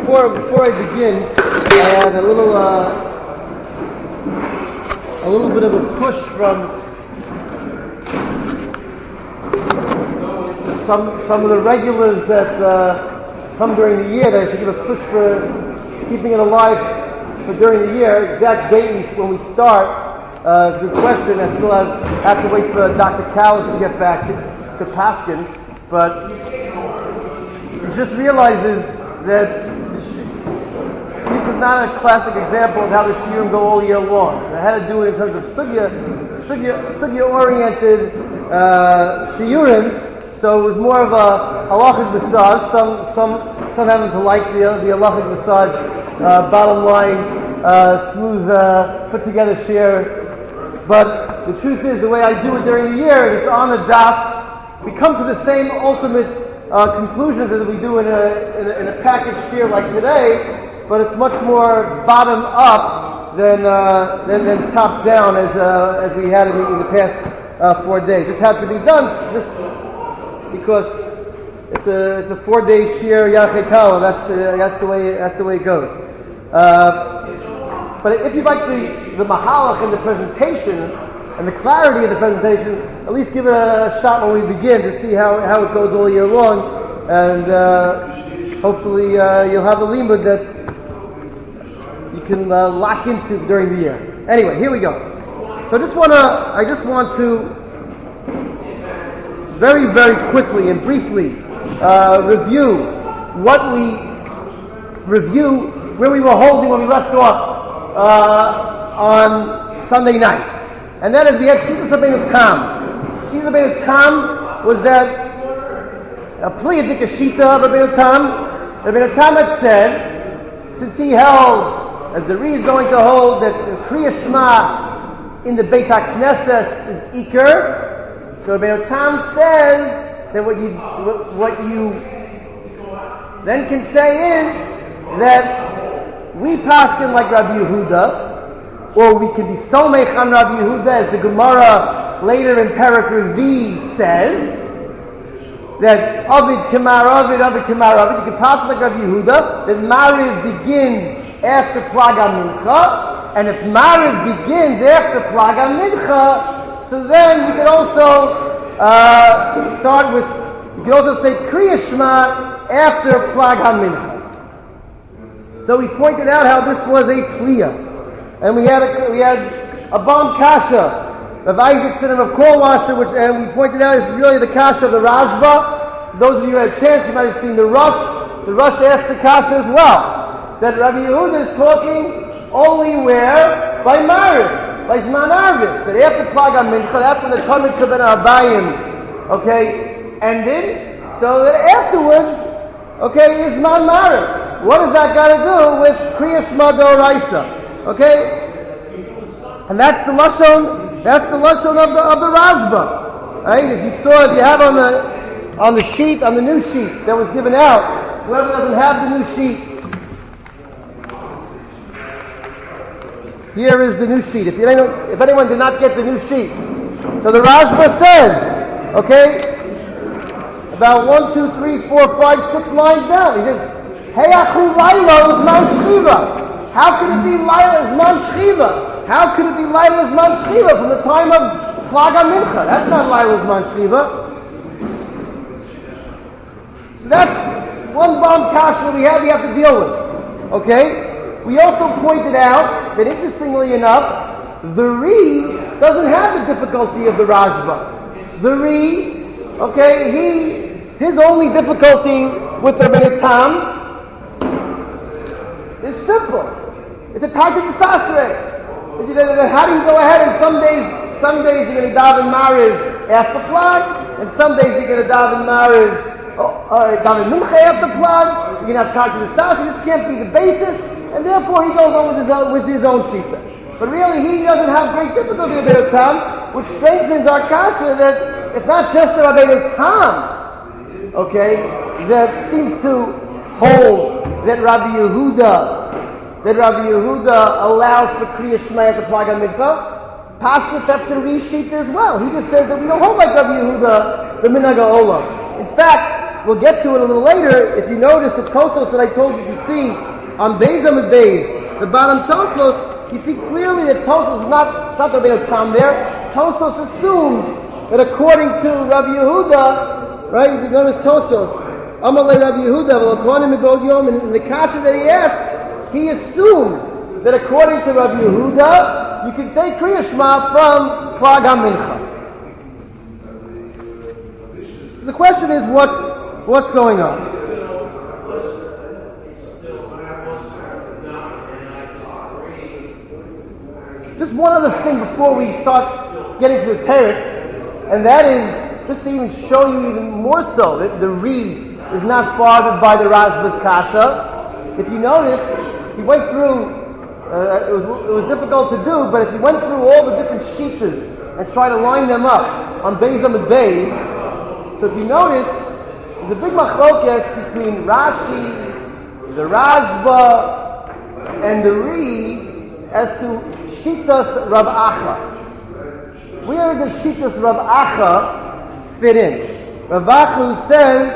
before I begin, I had a little bit of a push from some of the regulars that come during the year. That I should give a push for keeping it alive for during the year. Exact date when we start is a good question. I still have to wait for Dr. Callis to get back to Paskin, but it just realizes that this is not a classic example of how the shiurim go all year long. I had to do it in terms of sugya-oriented shiurim, so it was more of a halachic massage. Some happen to like the halachic massage, bottom line, smooth, put together shiur. But the truth is, the way I do it during the year, it's on the daf. We come to the same ultimate conclusions as we do in a packaged shiur like today, but it's much more bottom up than top down as we had in the past 4 days. This had to be done just because it's a 4-day shiur Yarchei Kala. That's the way it goes. But if you like the mahalach in the presentation and the clarity of the presentation, at least give it a shot when we begin to see how it goes all year long, and hopefully you'll have a limud that you can lock into during the year. Anyway, here we go. So I just want to very, very quickly and briefly review where we were holding when we left off on Sunday night. And that is, we had Shitas Rabbeinu Tam. Shitas Rabbeinu Tam was that a Pliyadik Shita of Rabbeinu Tam. Rabbeinu Tam had said, since he held, as the Ri is going to hold, that the Kriya Shema in the Beit HaKnesses is Iker, so Rabbeinu Tam says that what you then can say is that we paskin like Rabbi Yehuda, or we can be somech on Rabbi Yehuda, as the Gemara later in Perek Revi says, that Avid Kamar Avid, Avid Kamar Avid, you can pass like Rabbi Yehuda, that Mariv begins after Plaga Mincha, and if Mariv begins after Plaga Mincha, so then you can also you can also say Kriya Shema after Plaga Mincha. So we pointed out how this was a Pliya. And we had a bomb kasha of Isaacson and of Korwasser, and we pointed out is really the kasha of the Rashba. Those of you who had a chance, you might have seen the Rush. The Rush asked the kasha as well. That Rabbi Yehuda is talking only where? By Mariv, by Zman Arvis. That after Plaga Mincha, that's when the Talmud Shaben Arbayim, ended. So that afterwards, is Zman Mariv. What does that got to do with Kriya Shema D'Oraisa? Okay, and that's the lashon of the Rashba, right? If you have on the sheet, on the new sheet that was given out, whoever doesn't have the new sheet, here is the new sheet. If anyone did not get the new sheet, so the Rashba says, about 1, 2, 3, 4, 5, 6 lines down, he says, Heyachu Laila Zman Shchiva. How could it be Laila Zman Shchiva? How could it be Laila Zman Shchiva from the time of Plaga Mincha? That's not Laila Zman Shchiva. So that's one bomb kasha we have to deal with. Okay? We also pointed out that, interestingly enough, the Ri doesn't have the difficulty of the Rashba. The Ri, his only difficulty with the Rabbeinu Tam is simple. It's a target to Sasre. How do you go ahead and some days you're going to daven Mariv after Plag, and some days you're going to daven Mariv or daven Mincha after Plag. You're going to have target to Sasre. This can't be the basis, and therefore he goes on with his own shita. But really, he doesn't have great difficulty with Rabbeinu Tam, which strengthens our kasha that it's not just the Rabbeinu Tam, that seems to hold that Rabbi Yehuda allows for Kriya Shema at the Plaga Mincha. Pashtus, that's the Ri sheet as well. He just says that we don't hold like Rabbi Yehuda, the Minhag Olam. In fact, we'll get to it a little later. If you notice the Tosos that I told you to see on Beis Amud Beis, the bottom Tosos, you see clearly that Tosos is not that there'll be no Tam there. Tosos assumes that according to Rabbi Yehuda, right, you notice Tosos, Amalei Rabbi Yehuda, in the kasha that he asks, he assumes that according to Rabbi Yehuda, you can say Kriya Shema from Klag HaMincha. So the question is, what's going on? Just one other thing before we start getting to the teretz, and that is just to even show you even more so that the Ri is not bothered by the Rashba's kasha. If you notice, he went through, it was difficult to do, but if you went through all the different shittas and try to line them up on Beis Amud Beis, so if you notice, there's a big machlokes between Rashi, the Rashba, and the Ri as to Shittas Rav Acha. Where does Shittas Rav Acha fit in? Rav Acha says,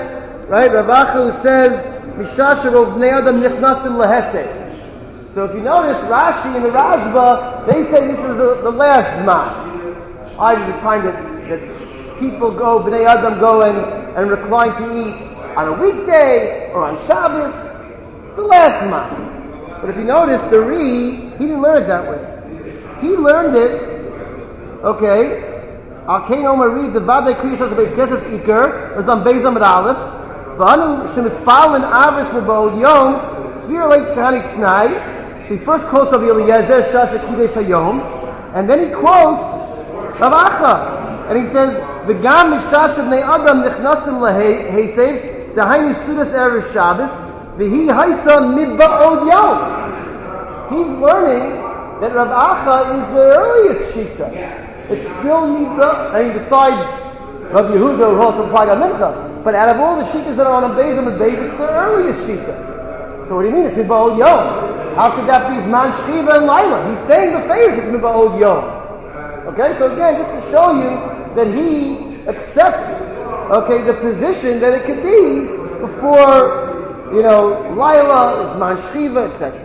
Mishasha Rov Bnei Adam Nichnasim Lahesed. So if you notice, Rashi and the Rashba, they say this is the last Zman. Either the time that people go, Bnei Adam go and recline to eat on a weekday or on Shabbos. It's the last Zman. But if you notice, the Ri, he didn't learn it that way. He learned it, okay, Arkein Omer Ri, the Vadei Kriya Shas Beit Knesset Iker, was on Beis Amud Aleph, V'anu Shemispal and Avris Mebod Yom, Sfir Leit Kahani Tznai. So he first quotes of Eliezer Shasha Kidesh Hayom, and then he quotes Rav Acha, and he says, V'gam Mishasha Bnei Adam Nichnasim Laheisev, Dahainu Sudas Erev Shabbos, V'hi Haisa Midba'od Yom. He's learning that Rav Acha is the earliest Shita. It's still Midba, besides Rav Yehuda who holds from Klag HaMincha, but out of all the Shitas that are on Beis Amud Beis, it's the earliest Shita. So what do you mean? It's Midba'od Yom. How could that be Zman Shchiva and Laila? He's saying the favors it's Midba'od Yom. Okay, so again, just to show you that he accepts, the position that it could be before, Laila, Zman Shchiva, etc.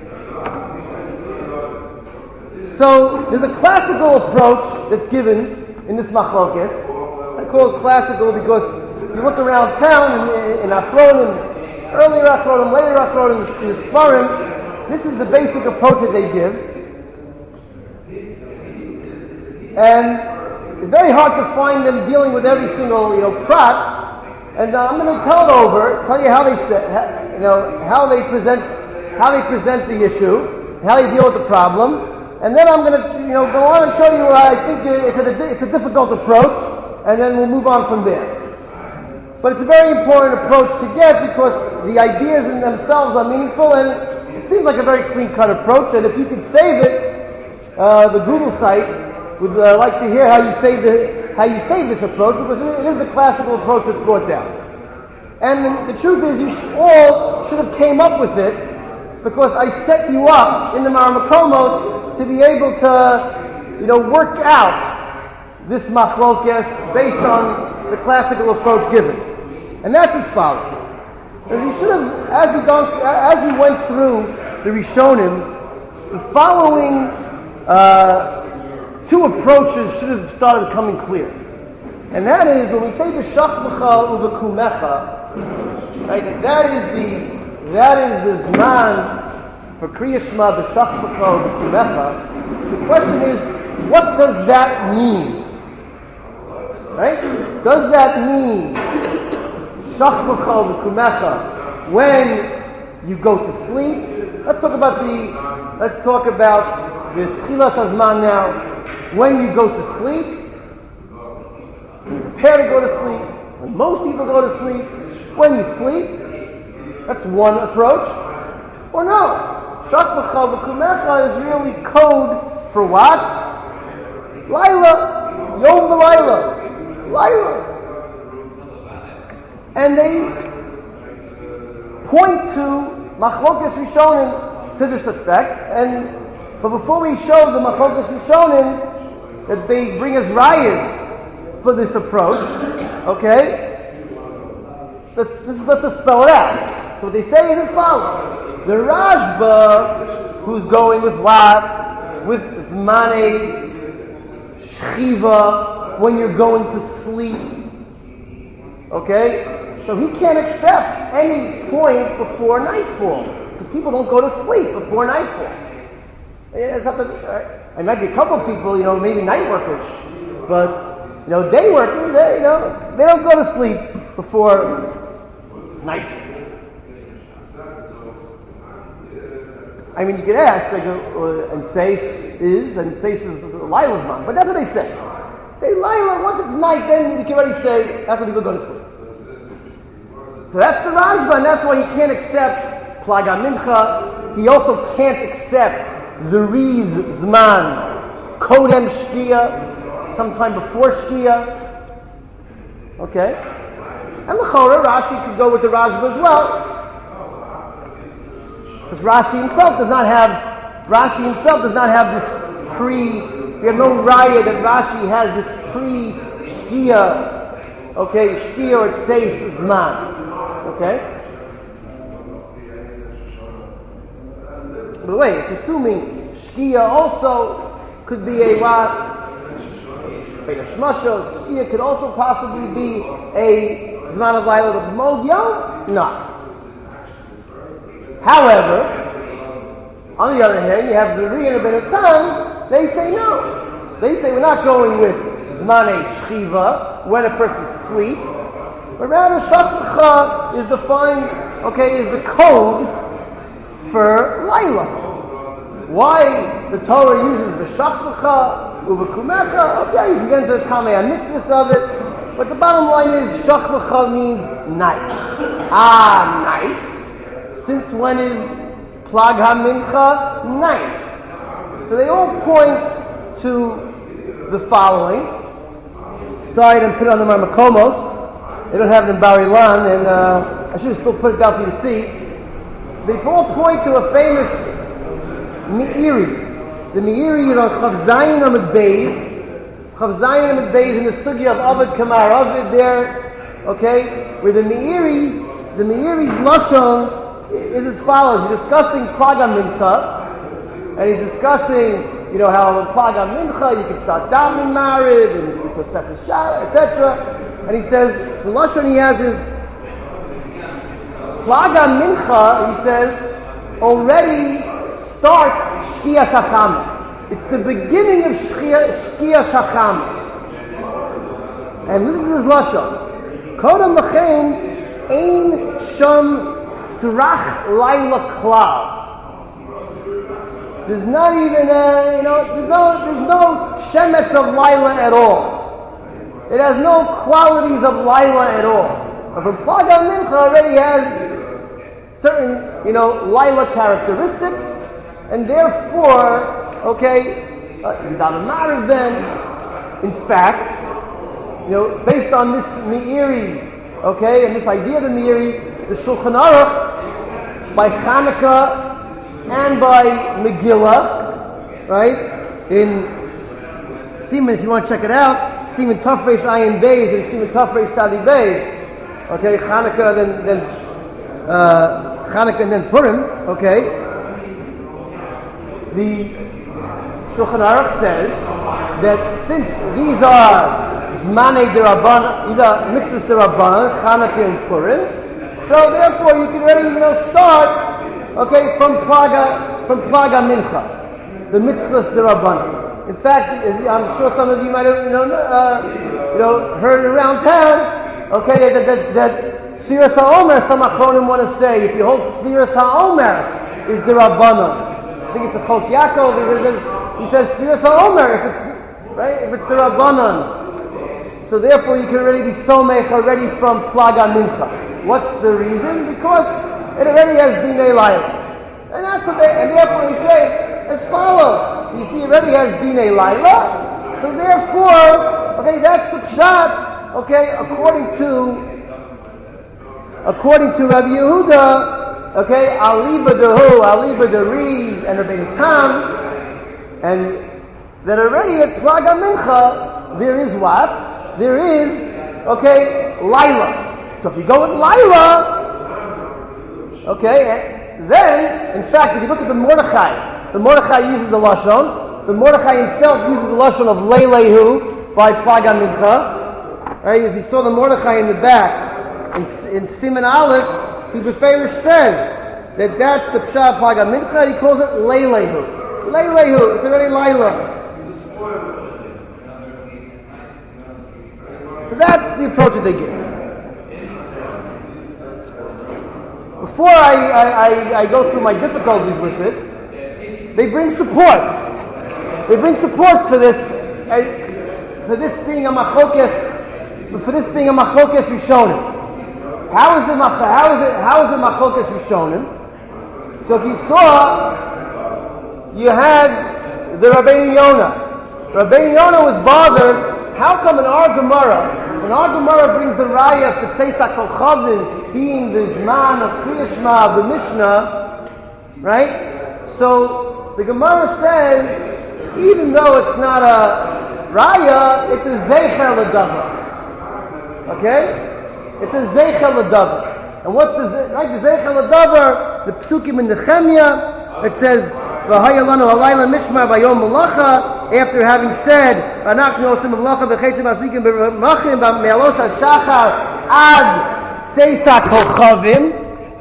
So there's a classical approach that's given in this machlokes. I call it classical because you look around town in Achronim, earlier Achronim, later Achronim, in the Svarim, this is the basic approach that they give. And it's very hard to find them dealing with every single, prat. And I'm going to tell you how they how they present the issue, how they deal with the problem. And then I'm going to, go on and show you why I think it's a difficult approach, and then we'll move on from there. But it's a very important approach to get because the ideas in themselves are meaningful, and it seems like a very clean-cut approach. And if you could save it, the Google site would like to hear how you save this approach, because it is the classical approach that's brought down. And the truth is, you all should have came up with it, because I set you up in the Maramakomos to be able to, work out this machlokes based on the classical approach given. And that's as follows. And you should have, as you went through the Rishonim, the following two approaches should have started coming clear. And that is, when we say b'shachbecha u'v'kumecha, right, that is the zman for Kriya Shema b'shachbecha u'v'kumecha. The question is, what does that mean? Right? Does that mean shachbecha u'v'kumecha when you go to sleep? Let's talk about the tchilas hazman now. When you go to sleep, when you prepare to go to sleep, when most people go to sleep, when you sleep, that's one approach. Or no, shachbecha v'kumecha is really code for what? Laila, Yom v'Laila, Laila. And they point to machlokes Rishonim to this effect. But before we show the machlokes Rishonim, that they bring us rayas for this approach, okay? let's just spell it out. So what they say is as follows. The Rashba, who's going with what? With Zmane Shchiva, when you're going to sleep. Okay? So he can't accept any point before nightfall. Because people don't go to sleep before nightfall. It's not that, it might be a couple of people, maybe night workers. But, day workers, they don't go to sleep before nightfall. I mean, you could ask, and Seis is Lila's mom, but that's what they say. Say Lila, once it's night, then you can already say that's when people go to sleep. So that's the Rashba, and that's why he can't accept Plaga Mincha. He also can't accept the Riz Zman, Kodem Shkia, sometime before Shkia. Okay? And the Chora, Rashi could go with the Rashba as well. Because Rashi himself does not have this we have no raya that Rashi has this pre-Shkia, okay, Shkia or Tseis Zman. Okay? By the way, it's assuming Shkia also could be a what? Beit Shmashos. Shkia could also possibly be a Zman of Laila of Mod Yom? No. However, on the other hand, you have the Ri and the Benatam, they say no. They say we're not going with Zmane Shchiva, when a person sleeps, but rather Shachmacha is defined, is the code for Laila. Why the Torah uses the Shachmacha, Uvekumecha, you can get into the Kamei HaMitzvahs of it, but the bottom line is Shachmacha means night. Night. Since when is Plag HaMincha? Night. So they all point to the following. Sorry I didn't put it on the Marmakomos. They don't have it in Bar Ilan, and I should have still put it down for you to see. They all point to a famous Meiri. The Meiri is on Chav Zayin Amud Beis. Chav Zayin Amud Beis in the Sugya of Avad Kamar Avad there, where the Meiri's Lashon is as follows. He's discussing Plaga Mincha, and he's discussing, how in Plaga Mincha you can start davening married, and you can set the shah, etc. And he says, the Lashon he has is, Plaga Mincha, he says, already starts Shkia Sacham. It's the beginning of Shkia Sacham. And listen to this Lashon. Kodem Lachein Ein Sham Srach Laila Klal. There's not even there's no shemetz of Laila at all. It has no qualities of Laila at all. But from Plaga Mincha already has certain, Laila characteristics, and therefore, Yidam Maris then, in fact, based on this Meiri, and this idea of the Meiri, the Shulchan Aruch, by Chanukah and by Megillah, right? In Siman, if you want to check it out, Siman Tafresh Ayin Beis and Siman Tafresh Sadi Beis. Chanukah, then Chanukah and then Purim. The Shulchan Aruch says that since these are Zmanei D'Rabbanan, these are mitzvahs D'Rabbanan, Chanukah and Purim, so therefore you can already start from Plaga Mincha, the mitzvahs D'Rabbanan. In fact, I'm sure some of you might have heard around town, that Sfiras HaOmer, some Achronim want to say, if you hold Sfiras HaOmer is D'Rabbanan. I think it's a Chok Yaakov. He says Sfiras HaOmer if it's D'Rabbanan. So therefore, you can already be Somech already from Plaga Mincha. What's the reason? Because it already has Dinei Laila, and that's what and therefore they say as follows. So you see, it already has Dinei Laila. So therefore, that's the pshat. According to Rabbi Yehuda, Aliba Dehu, Aliba Deri, and Rabbeinu Tam, and that already at Plaga Mincha there is what? There is Laila. So if you go with Laila, okay, then, in fact, if you look at the Mordechai uses the Lashon. The Mordechai himself uses the Lashon of Leilehu by Plaga Mincha. Right? If you saw the Mordechai in the back, in Siman Aleph, the Beferish says that that's the Pshat Plaga Mincha, and he calls it Leilehu. Leilehu, it's already Laila. So that's the approach that they give. Before I go through my difficulties with it, they bring supports. They bring supports for this being a machokes Rishonim. How is it machokes Rishonim? So if you saw, you had the Rabbeinu Yonah. Rabbeinu Yonah was bothered. How come in our Gemara, when our Gemara brings the raya to Tzeisak Kolchavim being the Zman of Kriya Shema of the Mishnah, right? So the Gemara says, even though it's not a raya, it's a Zeicher L'Davar. Okay? It's a Zeicher L'Davar. And what's the Zeicher L'Davar? The Psukim in Nehemiah, it says, V'haya lanu halayla mishmar v'yom malacha, after having said, Anachnu osim malacha v'cheitzim azikim b'machim b'me'alos ha'shachar ad Tzeisak Kolchavim.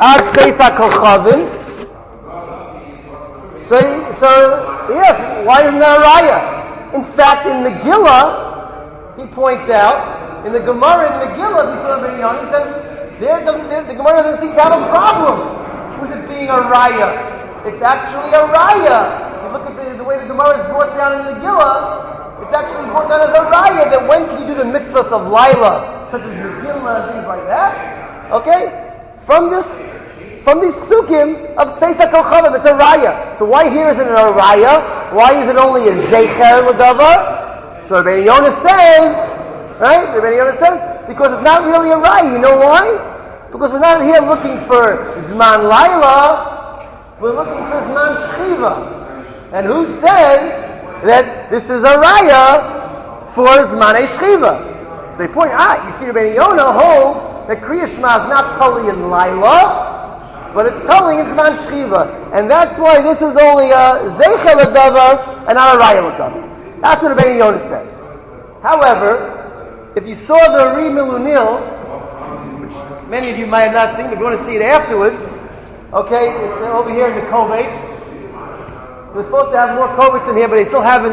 So yes, why isn't that a raya? In fact, in Megillah, he points out, in the Gemara in Megillah, he says, the Gemara doesn't seem to have a problem with it being a raya. It's actually a raya. If you look at the way the Gemara is brought down in Megillah, it's actually brought down as a raya, that when can you do the mitzvahs of Laila, such as Megillah and things like that? Okay? From these psukim of Tzeisak Kolchavim, it's a raya. So why here isn't it a raya? Why is it only a Zeicher L'Davar? So Rabbeinu Yonah says, right? Rabbeinu Yonah says, because it's not really a raya. You know why? Because we're not here looking for Zman Laila, we're looking for Zman Shchiva. And who says that this is a raya for Zman Shchiva? So they point out, you see Rabbeinu Yonah holds that Kriya Shema is not totally in Laila, but it's totally in Zman Shchiva. And that's why this is only a Zeicher L'Davar and not a Raya L'Davar. That's what Rabbeinu Yonah says. However, if you saw the Ri Milunil, which many of you might have not seen, if you want to see it afterwards, okay, it's over here in the Kovetz. We're supposed to have more Kovetz in here, but they still haven't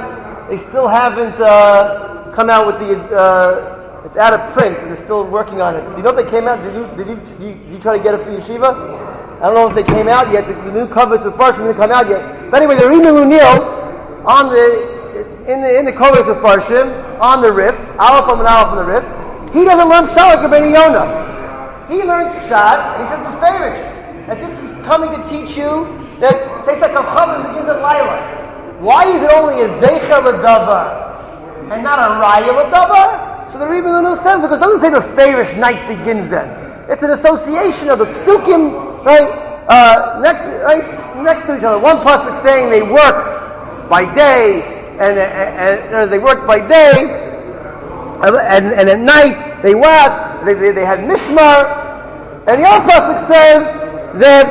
come out with the, it's out of print, and they're still working on it. Do you know if they came out? Did you try to get it for Yeshiva? I don't know if they came out yet. The new Kovetz with Farshim didn't come out yet. But anyway, the Ri Milunil in the Kovetz with Farshim on the Rif, Aleph and Aleph on the Rif, he doesn't learn Pshat like Rabbeinu Yonah. He learns Pshat, and he says Beferish, that this is coming to teach you that Tzeisak Kolchavim begins at Laila. Why is it only a Zeicher L'Davar and not a Raya L'Davar? So the Ri Milunil says, because it doesn't say the Beferish night begins then. It's an association of the psukim, right? Next to each other. One pasuk saying they worked by day, and they worked by day, and at night they worked. They had mishmar, and the other pasuk says that.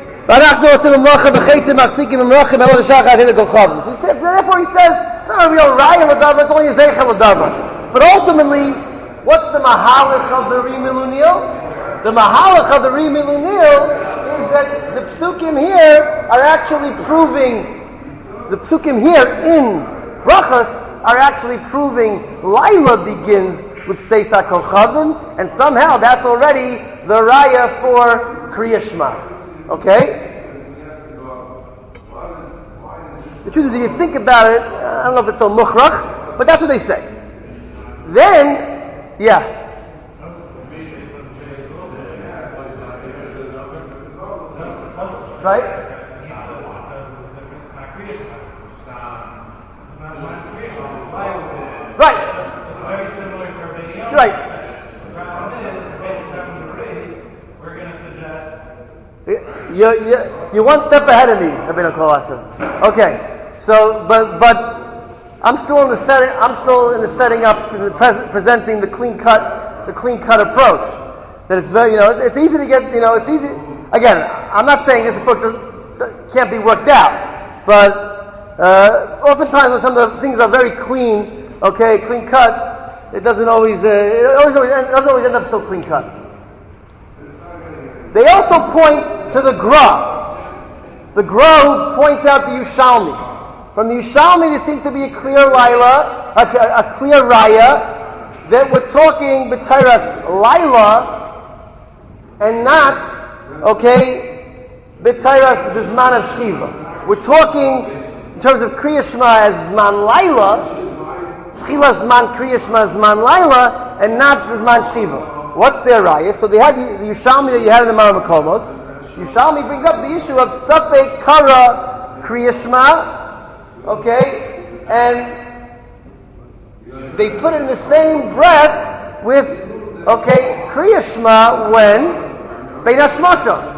Therefore, he says, it's not a real raya l'davar, it's only a zeicher l'davar. But ultimately, what's the mahalach of the Ri Milunil? The mahalach of the Ri Milunil is that the psukim here are actually proving, the psukim here in Brachas are actually proving Laila begins with Tzeisak Kolchavim, and somehow that's already the raya for Kriya Shema. Okay? The truth is, if you think about it, I don't know if it's so mukhrach, but that's what they say. Then, yeah. Right? Right. Very similar to Rabbeinu Yonah. Right. The problem is, we're going to suggest. You're one step ahead of me, Rabbeinu Kolasim. Okay. So, but I'm still in the setting up, presenting the clean cut approach. that it's very, it's easy to get, it's easy. Again, I'm not saying this book can't be worked out, but oftentimes when some of the things are very clean, clean cut, it doesn't always, doesn't always end up so clean cut. They also point to the Gra. The Gra points out the Yerushalmi. From the Yerushalmi, there seems to be a clear Laila, a clear Raya, that we're talking B'Tairas Laila, and not, B'Tairas Bizman of Shchiva. We're talking, in terms of Kriya Shema, as Zman Laila, Tchila Zman Kriya Shema, Zman Laila, and not Zman Shchiva. What's their raya? So they had the Yerushalmi that you had in the Mareh Makomos. Yerushalmi brings up the issue of Safek Kara Kriya Shema, and they put it in the same breath with, Kriya Shema when Bein Hashmashos.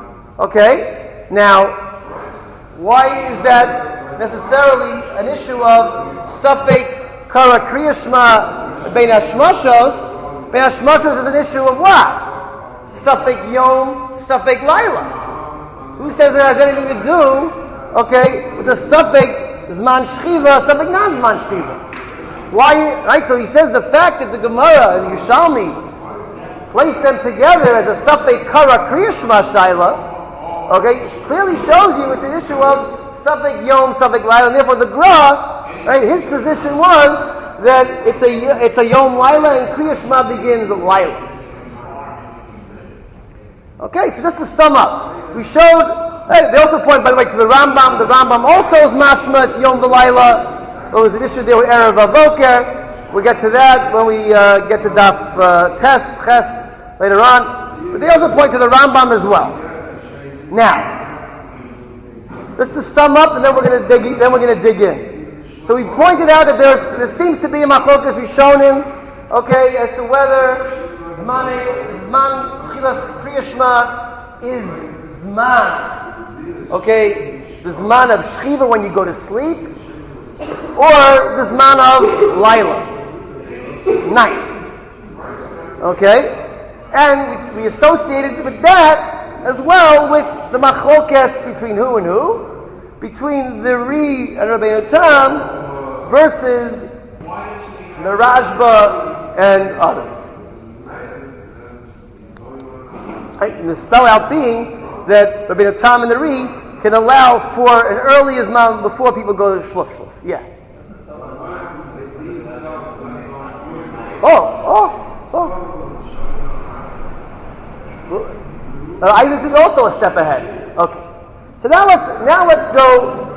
Now, why is that necessarily an issue of Safek Kara Kriya Shema Bein Hashmashos? Bein Hashmashos is an issue of what? Safek Yom, Safek Laila. Who says it has anything to do, with the Safek Zman Shchiva, Safek non-Zman Shchiva? Why, right? So he says the fact that the Gemara and Yerushalmi place them together as a Safek Kara Kriya Shema Shaila, clearly shows you it's an issue of Safek Yom, Safek Laila, and therefore the Gra, right, his position was that it's a Yom Laila and Kriya Shema begins Laila. So just to sum up, we showed, they also point, by the way, to the Rambam. The Rambam also is mashma, it's Yom V'Laila. There was an issue there with Erev Avoker. We'll get to that when we get to Daf Ches later on. But they also point to the Rambam as well. Now, just to sum up, and then we're going to dig in. So we pointed out that there seems to be a machlokas Rishonim, as to whether Zman Tchilas Kriya Shema is Zman, the Zman of Shchiva when you go to sleep, or the Zman of Laila, night. And we associated with that as well with the machlokas between who and who? Between the Ri and Rabbeinu Tam versus the Rashba and others. And the spell out being that Rabbeinu Tam and the Ri can allow for an early Zman before people go to Shluf. Yeah. This is also a step ahead. Okay. So now let's go.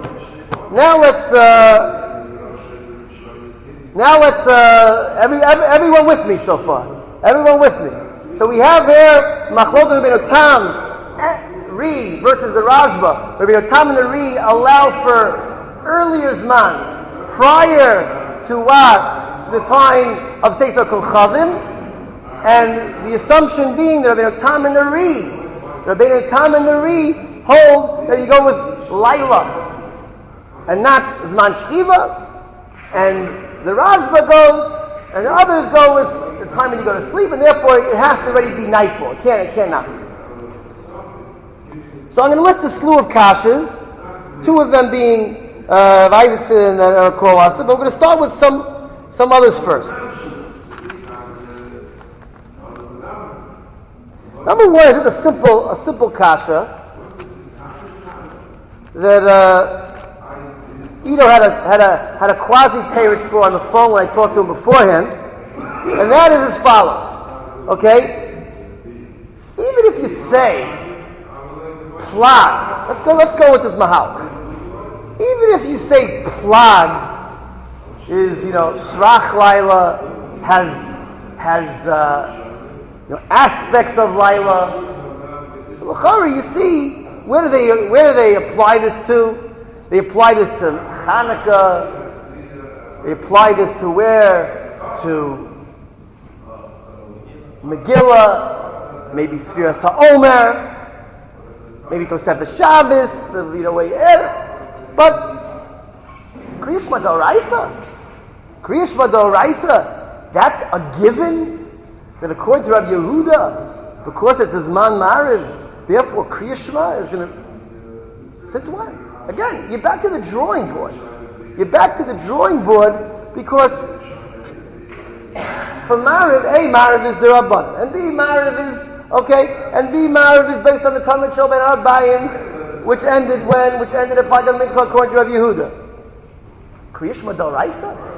Everyone with me so far. Everyone with me. So we have here Machlokes Rabbeinu Tam, Ri versus the Rashba. Rabbeinu Tam and the Ri allow for earlier Zman, prior to what? To the time of Teitha Kochavim, and the assumption being that Rabbeinu Tam and the Ri hold that you go with Laila and not Zman Shchiva, and the Rashba goes, and the others go with the time when you go to sleep, and therefore it has to already be nightfall. It cannot be. So I'm going to list a slew of kashas, two of them being Isaacson and Korasa, but we're going to start with some others first. Number one is just a simple kasha that Ido had a quasi teretz for on the phone when I talked to him beforehand, and that is as follows. Even if you say plag, let's go with this mahal. Even if you say plag is shrach laila, has aspects of laila, l'chara, you see. Where do they apply this to? They apply this to Hanukkah. They apply this to where? To Megillah, maybe Sfiras HaOmer, maybe Tosefes Shabbos, but Kriya Shema D'Oraisa, that's a given that according to Rabbi Yehuda, because it's a Zman Ma'ariv, therefore Kriya Shema is going to... Since when? Again, you're back to the drawing board. You're back to the drawing board because for Ma'ariv, A, Ma'ariv is D'Rabbanan, and B, Ma'ariv is, okay, and B, Ma'ariv is based on the Talmud Shel Ben Arbayim, which ended when? Which ended at Pagan Mincha according to Rabbi Yehuda. Kriya Shema D'Oraisa?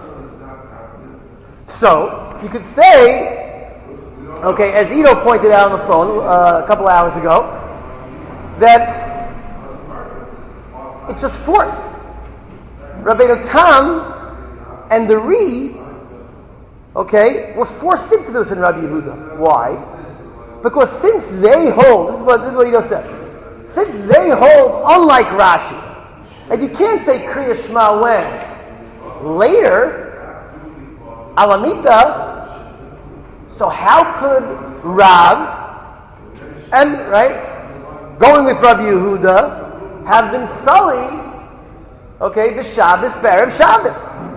So, you could say, okay, as Ido pointed out on the phone a couple hours ago, that it's just forced. Rabbeinu Tam and the Ri, okay, were forced into this in Rabbi Yehuda. Why? Because since they hold, this is what Ido said, since they hold, unlike Rashi, and you can't say Kriya Shema when? Later, Alamita, so how could Rav, and, right, going with Rabbi Yehuda, have been sullied, okay, the Shabbos, Be'erev Shabbos?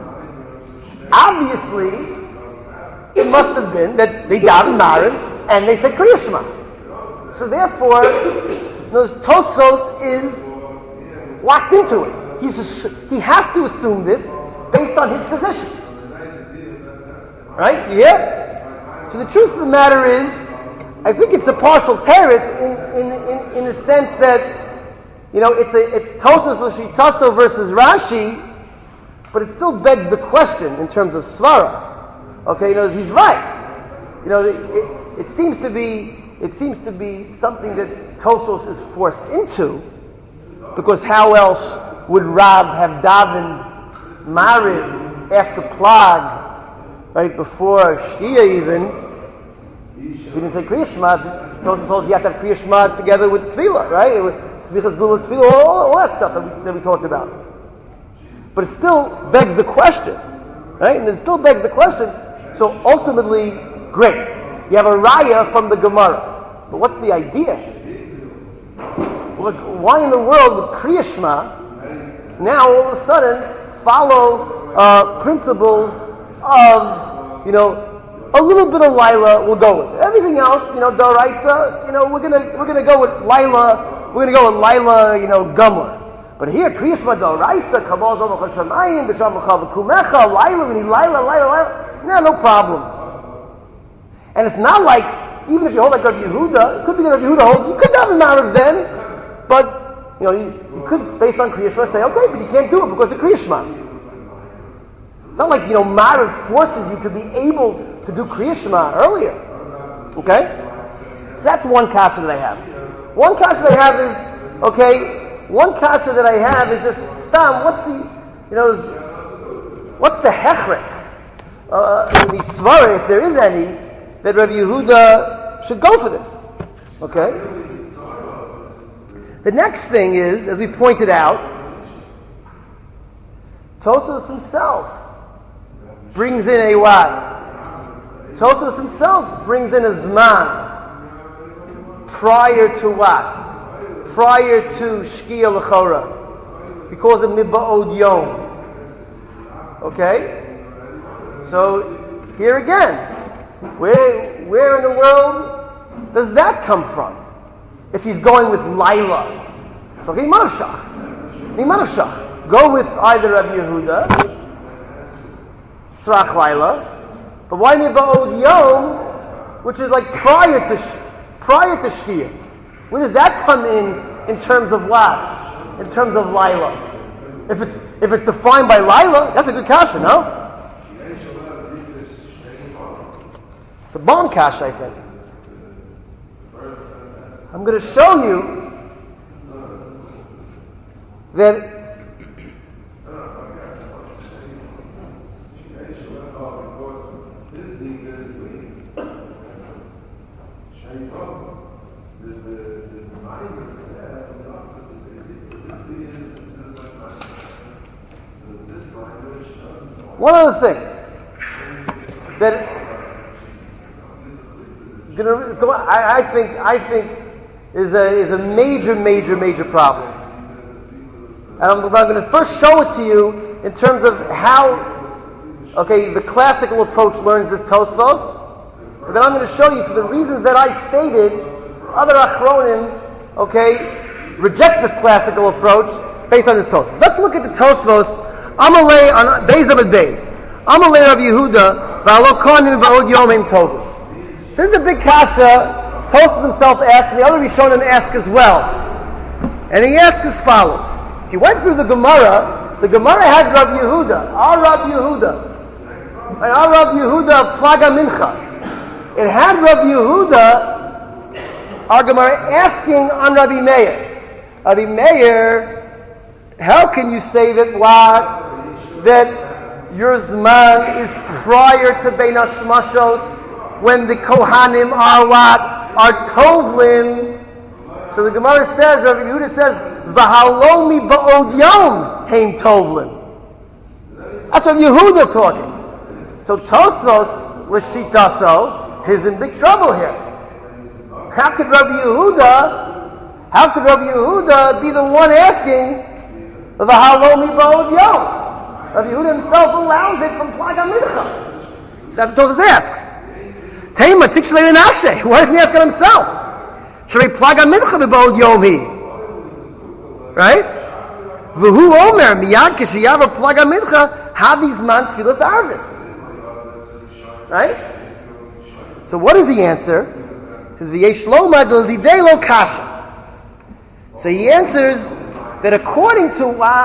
Obviously, it must have been that they davened Ma'ariv and they said Kriya Shema. So therefore, Tosos is locked into it. He has to assume this based on his position. Right? Yeah? So the truth of the matter is, I think it's a partial teretz in the sense that, it's Tosos L'Shitaso versus Rashi, but it still begs the question in terms of Svara. Okay, he's right. It seems to be something that Tosos is forced into, because how else would Rab have davened Ma'ariv after Plag, right before Shkia even? If he didn't say Kriya Shema, Tosos told you have to have Kriya Shema together with Tefillah, right? Smichas Gula Tefillah, all that stuff that we talked about. But it still begs the question, right? And it still begs the question. So ultimately, great. You have a raya from the Gemara. But what's the idea? Look, why in the world would Kriya Shema now all of a sudden follow principles of, a little bit of Laila we'll go with. Everything else, D'Oraisa, we're gonna go with Laila, Gumler. But here, Kriya Shema D'Oraisa, Kabbalah Zomach HaShamayim, B'Sham L'Chav V'Kumecha, Laila, we need Laila. No problem. And it's not like, even if you hold like Rabbi Yehuda, it could be that Rabbi Yehuda holds, you could have a Ma'ariv then, but, you could, based on Kriya Shema, say, okay, but you can't do it because of Kriya Shema. It's not like, Ma'ariv forces you to be able to do Kriya Shema earlier. Okay? So that's one kasha that I have. One kasha that I have is, one kasha that I have is just, Stam, what's the hechrek? The svara, if there is any, that Rabbi Yehuda should go for this. Okay? The next thing is, as we pointed out, Tosos himself brings in a what? Tosos himself brings in a zman prior to what? Prior to Shkia L'Chora. He calls it Miba'od Yom. Okay? So, here again, where in the world does that come from? If he's going with Laila. So, okay, Manavshach. Go with either Rabbi Yehuda, Srach Laila, but why Miba'od Yom, which is like prior to Shkia? Where does that come in terms of what? In terms of Laila. If it's defined by Laila, that's a good kasha, no? It's a bomb kasha, I think. I'm going to show you that one other thing that I think is a major problem. And I'm going to first show it to you in terms of how, the classical approach learns this Tosfos, But then I'm going to show you, for the reasons that I stated, other Achronim, reject this classical approach based on this Tosfos. Let's look at the Tosfos. Amalei on Beis Amud Beis. Amalei Rav Yehuda v'alo kohanim ba'od yomim tovim. This is a big kasha. Tosfos himself asked, and the other Rishonim ask as well. And he asks as follows. If you went through the Gemara had Rav Yehuda, our Rav Yehuda, and our Rav Yehuda Plaga Mincha. It had Rav Yehuda, our Gemara, asking on Rabbi Meir. Rabbi Meir, how can you say that that your Zman is prior to Bein HaShmashos when the Kohanim are are Tovlim? So the Gemara says, Rabbi Yehuda says, V'halomi ba'od yom heim Tovlim. That's Rabbi Yehuda talking. So Tosfos, l'shitaso, is in big trouble here. How could Rabbi Yehuda be the one asking the halomi ba'od yom? Rabbi Yehuda himself allows it from Plaga Mincha. So that's what Tosfos asks. Teima tikshlei l'nafshei. Why doesn't he ask it himself? Should we Plaga Mincha ba'od yomi? Right? V'hu omer miyad k'sheyava Plaga Mincha havi zman tfilas arvis. Right? So what does he answer? He says, V'yesh lomad l'didei lo kasha. So he answers that according to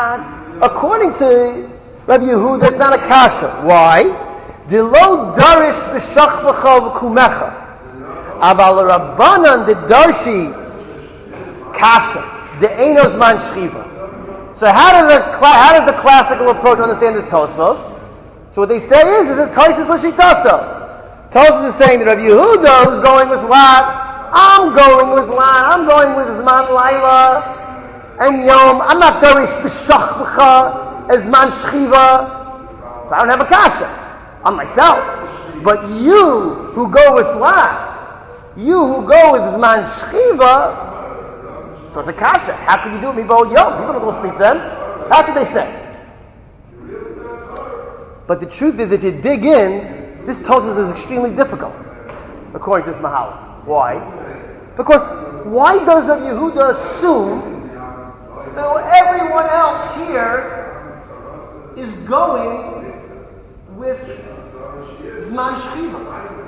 Rabbi Yehuda, it's not a kasha. Why? Dilo darish b'shachvacha v'kumecha. Aval rabbanan de darshi kasha. De enos man shchiva. So how does the classical approach understand this Tosfos? So what they say is it's Tosfos l'shitaso. Tosfos is saying that Rabbi Yehuda, who's going with what? I'm going with Zman Laila and Yom. I'm not darish b'shachvacha as Zman Shchiva. So I don't have a kasha on myself. But you who go with what? You who go with Zman Shchiva, so it's a kasha. How can you do it mibod Yom? People don't go to sleep then. That's what they say. But the truth is, if you dig in, this Tosfos is extremely difficult, according to this Mahalach. Why? Because why does Rabbi Yehuda assume that everyone else here is going with Zman Shchiva?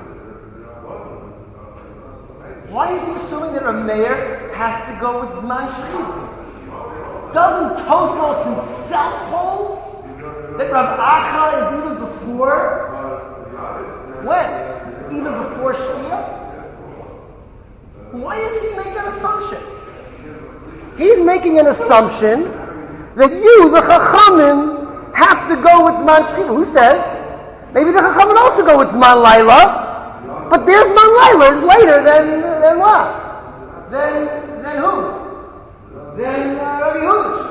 Why is he assuming that a mayor has to go with Zman Shchiva? Doesn't Tosfos himself hold that Rav Acha is even before? When? Even before Shkia? Why does he make that assumption? He's making an assumption that you, the Chachamim, have to go with Zman Shchiva. Who says? Maybe the Chachamim also go with Zman Laila, but their Zman Laila is later than what? Than who? Than Rabbi Yehuda.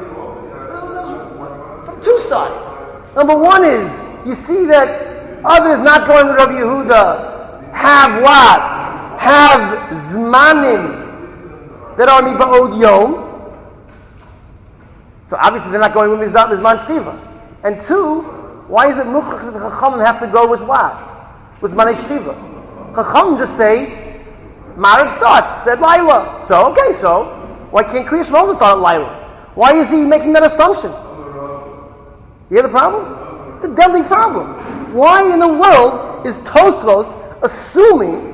From two sides. Number one is, you see that others not going with Rabbi Yehuda have what? Have zmanim that are miba'od yom. So obviously they're not going with Zman Shchiva. And two, why is it mukhrach that the Chachamim have to go with what? With Zman Shchiva. Chachamim just say, marriage starts at Laila. So why can't Kriya Shema also start at Laila? Why is he making that assumption? You hear the problem? It's a deadly problem. Why in the world is Tosfos assuming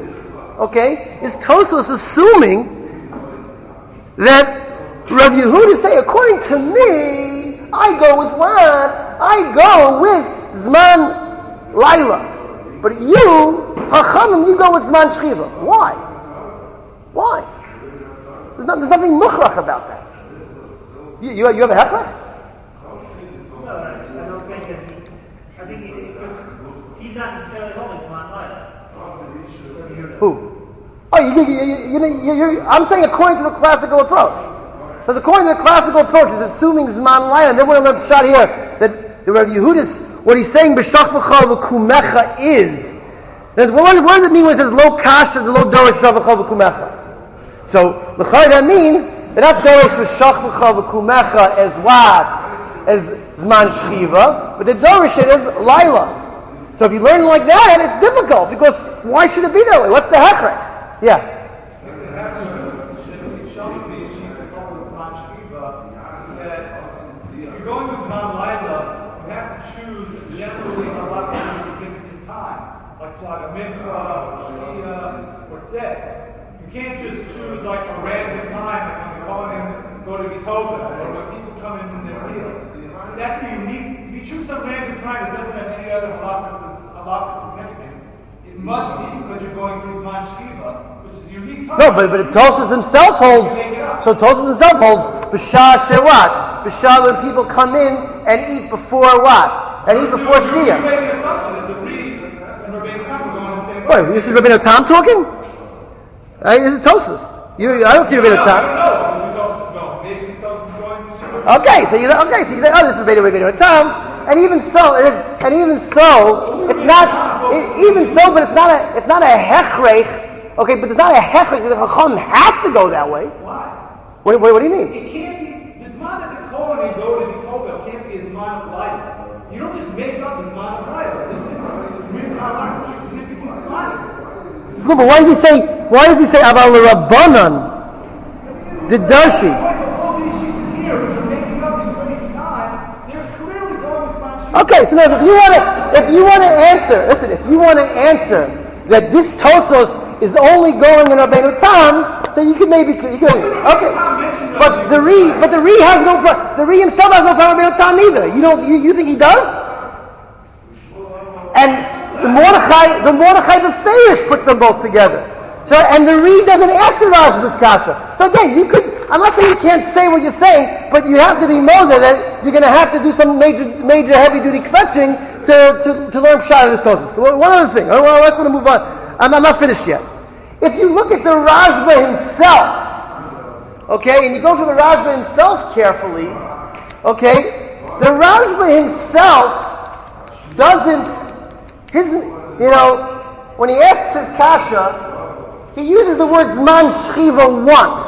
that Rabbi Yehuda say, according to me, I go with what? I go with Zman Laila. But you, Chachamim, you go with Zman Shchiva. Why? There's nothing mukhrach about that. You have a hechrach? I think he's not necessarily holding Zman Laila. Who? Oh, I'm saying according to the classical approach. Because according to the classical approach, it's assuming Zman Laila, and then we're going to learn shot here that the Rabbi Yehuda's, what he's saying, b'shachvacha v'kumecha is. What does it mean when it says lo kasha, the lo dorish b'shachvacha v'kumecha? So, l'chai, that means they're not dorish b'shachvacha v'kumecha as what? As Zman Shchiva, but the dorish it as Laila. So if you learn like that, it's difficult, because why should it be that way? What's the hechrech? Yeah. If you're going with Zman Laila, you have to choose generally a lot of significant time, like Plag Mikvah, Shkia, or Tzeh. You can't just choose like a random time, like when the Kohanim go to Gitova, or when people come in from their meal. That's unique. If you choose some random time that doesn't have any other halakhic significance, it must be because you're going through Zman Shkiva, which is unique time. No, but Tosfos himself holds. So Tosfos himself holds B'shah Shewat. B'shah when people come in and eat before what? And eat before Shkia. You're making an assumption that the Reed and Rabbeinu Tam are going the same way. Wait, this is Rabbeinu Tam talking? This is Tosfos. I don't see Rabbeinu Tam. I don't know where Tosfos is going. Maybe Tosfos is going to Okay, so you say, oh, this is Rabbeinu Tam, and even so, it's not, but it's not a hechrech. Okay, but it's not a hechrech. The Chacham have to go that way. Why? What do you mean? It can't be. The Zman that the Kohanim go to Gitova can't be a Zman of life. You don't just make up a Zman of life. No, but why does he say Aval Rabbanan? The Darshi. Okay, so now if you want to answer that this Tosos is only going in Rabbeinu Tam, so you could okay. But the Ri has no the Ri himself has no problem with Rabbeinu Tam either. You think he does? And the Mordechai Befeiris put them both together. So, and the Ri doesn't ask the Rashba's kasha. So again, I'm not saying you can't say what you're saying, but you have to be molded that you're going to have to do some major heavy-duty kvetching to learn pshat of this Tosfos. One other thing. I just want to move on. I'm not finished yet. If you look at the Rashba himself, okay, and you go through the Rashba himself carefully, okay, the Rashba himself doesn't, when he asks his kasha, he uses the word Zman Shchiva once.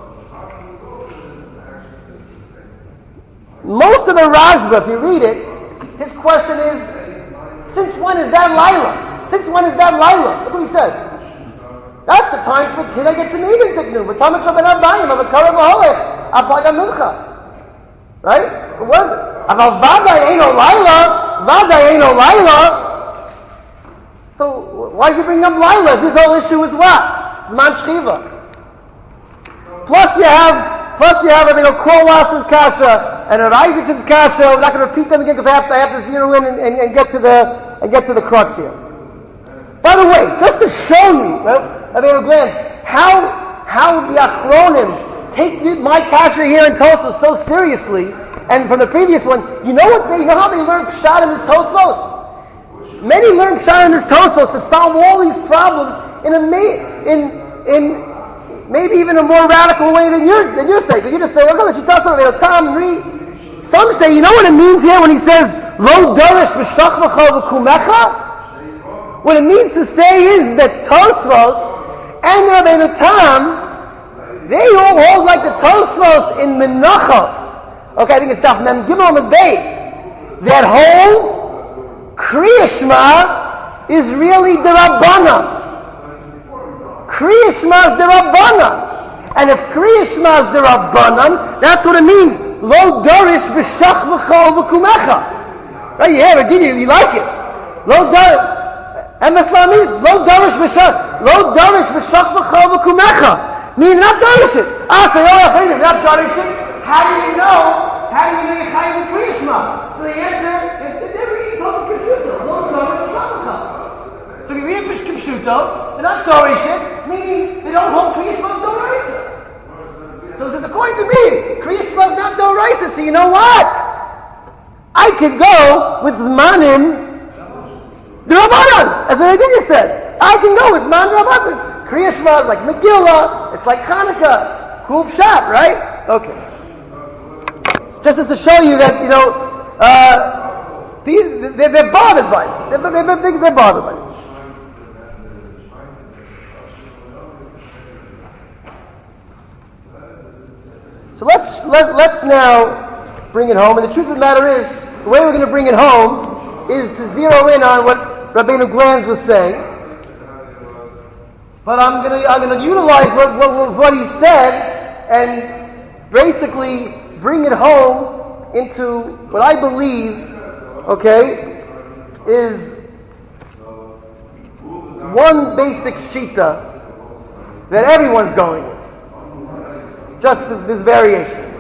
Most of the Rashba, if you read it, his question is, since when is that Laila? Since when is that Laila? Look what he says. That's the time for the kid I get to Negen Tiknu. But Tamid Shabbat Arbayim, Avakara Maholech, Aplaga Mincha. Right? What is it? Aval Vaday Eino Laila. So why is he bringing up Laila? This whole issue is what? Zman Shchiva. Plus you have Rabbeinu Korlas's kasha and Rav Isaacson's kasha. I'm not going to repeat them again because I have to zero in and get to the crux here. By the way, just to show you, at a glance, how the Achronim take my kasha here in Tosfos so seriously, and from the previous one, you know how they learn pshat in this Tosfos? Many learn pshat in this Tosfos to solve all these problems in maybe even a more radical way than you're saying. Because you just say, okay, she talks about Tam and Ri. Some say, you know what it means here when he says, Lo Dorish B'Shachmacha V'Kumecha? What it means to say is that Tosfos and Rabbeinu Tam, they all hold like the Tosfos in Menachos. Okay, I think it's Daf Mem Gimel on the base. That holds Kriya Shema is really the Rabbana. Kriya Shema is the Rabbanan. And if Kriya Shema is the Rabbanan, that's what it means. Lo Dorish B'Shach V'Chol V'Kumecha. Right, you hear it, you like it. Lo Dorish, and Islam means Lo Dorish B'Shach V'Chol V'Kumecha. Meaning not Dorish it. Not Dorish it. How do you know you're Chayim with Kriya Shema? So the answer is that they're reading Tosfos Kipshuto. Lo Dorish B'Shach V'Chol. So if you read it Kipshuto, they're not Dorish it, meaning they don't hold Kriya Shema Doraisa. So it says, according to me, Kriya Shema is not Doraisa, so you know what? I could go with Zmanim D'Rabbanan, as what you said. I can go with Zman D'Rabbanan. Kriya Shema is like Megillah, it's like Hanukkah, cool pshat, right? Okay. Just as to show you that, they're bothered by this. They're bothered by this. So let's now bring it home. And the truth of the matter is, the way we're going to bring it home is to zero in on what Rabbeinu Glanz was saying, but I'm gonna utilize what he said and basically bring it home into what I believe, okay, is one basic shita that everyone's going with. Just as there's variations.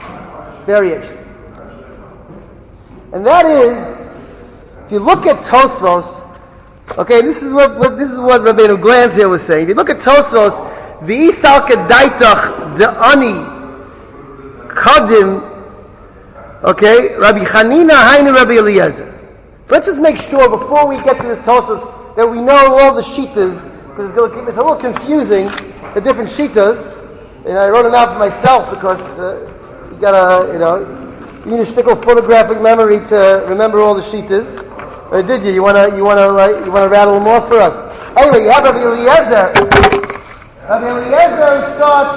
And that is, if you look at Tosfos, okay, this is what Rabbeinu Glanz here was saying. If you look at Tosfos, v'isal kedaitach de'ani kadim, okay, Rabbi Chanina hainu Rabbi Eliezer. So let's just make sure before we get to this Tosfos that we know all the shitas, because it's a little confusing, the different shitas. And I wrote them out for myself because you gotta, you need a shtickle photographic memory to remember all the shitas. Or did you? You wanna rattle them off for us? Anyway, you have Rabbi Eliezer. Rabbi Eliezer starts.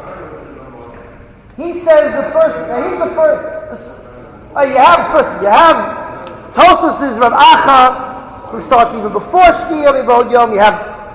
He says he's the first. You have Tosfos is Rav Acha, who starts even before Shkia Mibod Yom. You have